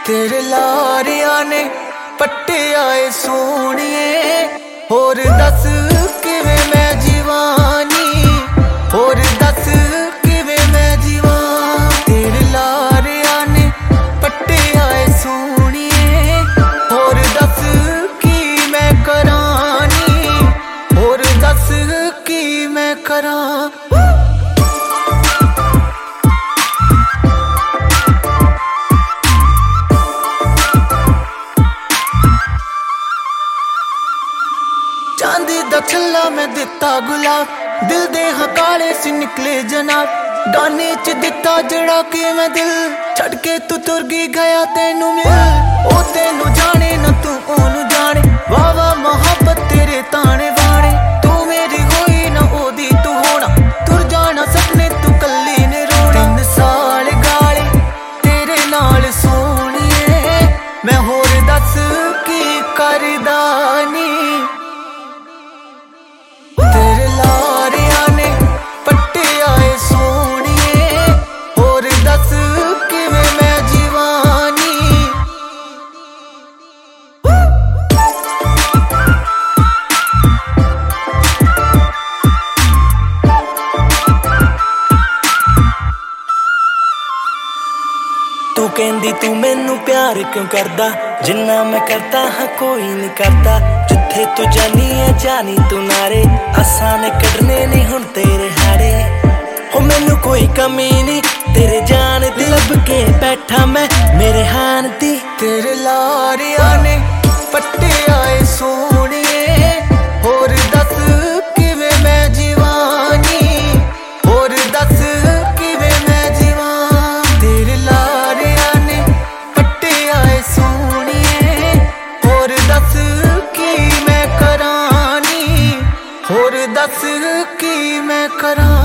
तेरे लारिया ने पट्टे आए सोनिए, होर दस किवें मैं जीवानी, होर दस किवें मैं जीवा। तेरे लारिया ने पट्टे आए सोनिए, होर दस की मैं करानी, होर दस की मैं करा। चांदी दा छल्ला मैं दिता गुलाब, दिल दे हकाले से निकले जनाब। गाने च दिता जड़ा के मैं दिल, छड़ के तू तुर गया तेनू मिल। ओ तेनू जाने न तू ओनू जाने, वाह वाह मोहब्बत तेरे ताने बाने। तू मेरी होई न ओदी तू होना, तुर जाना सपने तू कल्ली ने रोना। 3 साल गाले तेरे नाल सोनिए, मैं होर दस की करदानी। तेरे लारिया ने पट्टे आए सोनिए, होर दस किवें मैं जीवानी। तू कहंदी तू मैनू प्यार क्यों करदा, जिन्ना मैं करता हाँ कोई नहीं करता। जिथे तू जानी है जानी तू नारे, असां ने कढ़ने नहीं हुण तेरे हारे। हो मैनू कोई कमी नहीं तेरे जान दी, लब के बैठा मैं मेरे हान दी। तेरे लारिया ने पट्टे आए सोनिए, होर दस किवें मैं जीवानी, होर दस किवें मैं जीवा। तेरे लारिया ने पट्टे आए सोनिए, होर दस की मैं करानी, होर दस की मैं करा।